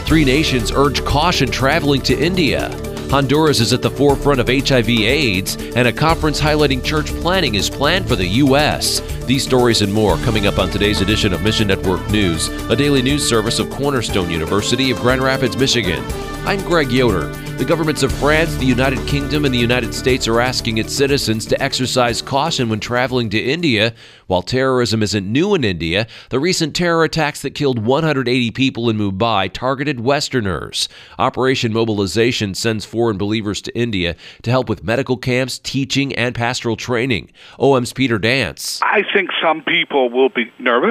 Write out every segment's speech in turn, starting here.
Three nations urge caution traveling to India. Honduras is at the forefront of HIV/AIDS, and a conference highlighting church planning is planned for the U.S. These stories and more coming up on today's edition of Mission Network News, a daily news service of Cornerstone University of Grand Rapids, Michigan. I'm Greg Yoder. The governments of France, the United Kingdom, and the United States are asking its citizens to exercise caution when traveling to India. While terrorism isn't new in India, the recent terror attacks that killed 180 people in Mumbai targeted Westerners. Operation Mobilization sends foreign believers to India to help with medical camps, teaching, and pastoral training. OM's Peter Dance. I think some people will be nervous.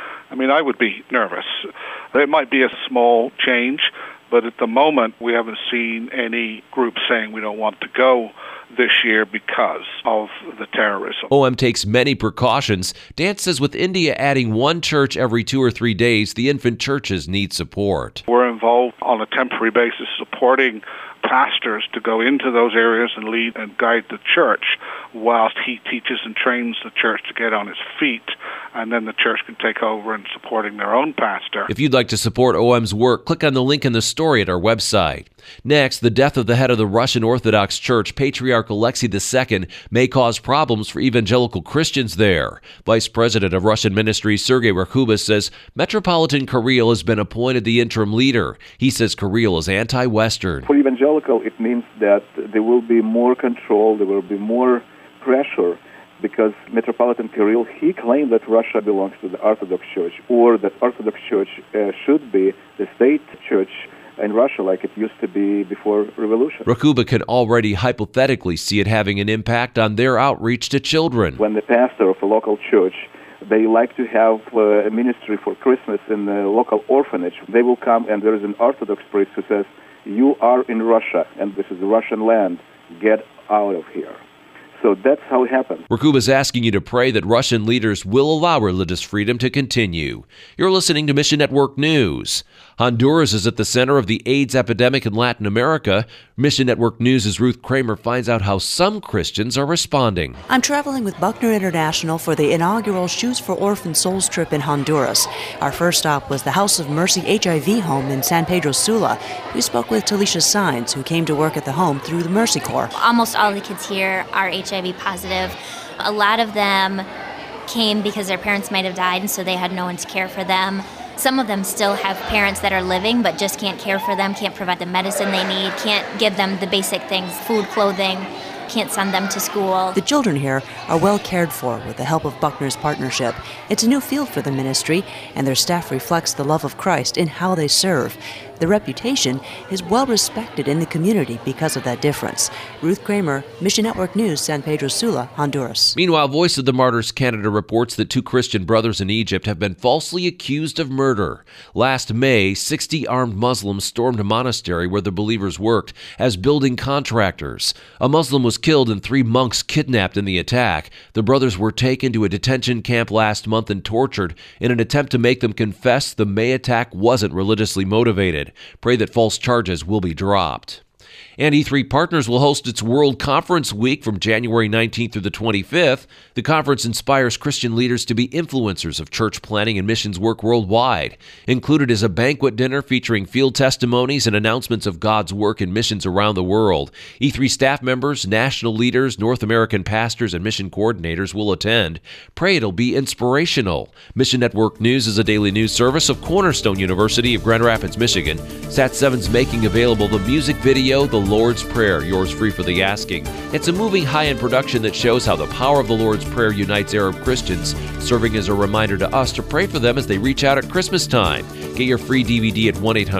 I would be nervous. It might be a small change, but at the moment, we haven't seen any group saying we don't want to go this year because of the terrorism. OM takes many precautions. Dance says with India adding one church every 2 or 3 days, the infant churches need support. We're involved on a temporary basis supporting pastors to go into those areas and lead and guide the church whilst he teaches and trains the church to get on its feet, and then the church can take over in supporting their own pastor. If you'd like to support OM's work, click on the link in the story at our website. Next, the death of the head of the Russian Orthodox Church, Patriarch Alexei II, may cause problems for evangelical Christians there. Vice President of Russian Ministries Sergei Rakuba says Metropolitan Kirill has been appointed the interim leader. He says Kirill is anti-Western. For evangelical, it means that there will be more control, there will be more pressure, because Metropolitan Kirill, he claimed that Russia belongs to the Orthodox Church, or that Orthodox Church should be the state church in Russia like it used to be before revolution. Rakuba can already hypothetically see it having an impact on their outreach to children. When the pastor of a local church, they like to have a ministry for Christmas in the local orphanage, they will come and there is an Orthodox priest who says, "You are in Russia and this is Russian land, get out of here." So that's how it happens. Rakuba is asking you to pray that Russian leaders will allow religious freedom to continue. You're listening to Mission Network News. Honduras is at the center of the AIDS epidemic in Latin America. Mission Network News' Ruth Kramer finds out how some Christians are responding. I'm traveling with Buckner International for the inaugural Shoes for Orphan Souls trip in Honduras. Our first stop was the House of Mercy HIV home in San Pedro Sula. We spoke with Talisha Sines, who came to work at the home through the Mercy Corps. Almost all the kids here are HIV positive. A lot of them came because their parents might have died, and so they had no one to care for them. Some of them still have parents that are living but just can't care for them, can't provide the medicine they need, can't give them the basic things, food, clothing, can't send them to school. The children here are well cared for with the help of Buckner's partnership. It's a new field for the ministry, and their staff reflects the love of Christ in how they serve. The reputation is well respected in the community because of that difference. Ruth Kramer, Mission Network News, San Pedro Sula, Honduras. Meanwhile, Voice of the Martyrs Canada reports that 2 Christian brothers in Egypt have been falsely accused of murder. Last May, 60 armed Muslims stormed a monastery where the believers worked as building contractors. A Muslim was killed and 3 monks kidnapped in the attack. The brothers were taken to a detention camp last month and tortured in an attempt to make them confess the May attack wasn't religiously motivated. Pray that false charges will be dropped. And E3 Partners will host its World Conference Week from January 19th through the 25th. The conference inspires Christian leaders to be influencers of church planning and missions work worldwide. Included is a banquet dinner featuring field testimonies and announcements of God's work in missions around the world. E3 staff members, national leaders, North American pastors, and mission coordinators will attend. Pray it'll be inspirational. Mission Network News is a daily news service of Cornerstone University of Grand Rapids, Michigan. Sat7's making available the music video, The Lord's Prayer, yours free for the asking. It's a moving high-end production that shows how the power of the Lord's Prayer unites Arab Christians, serving as a reminder to us to pray for them as they reach out at Christmas time. Get your free DVD at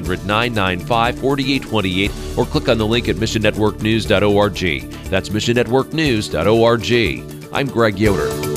1-800-995-4828 or click on the link at missionnetworknews.org. That's missionnetworknews.org. I'm Greg Yoder.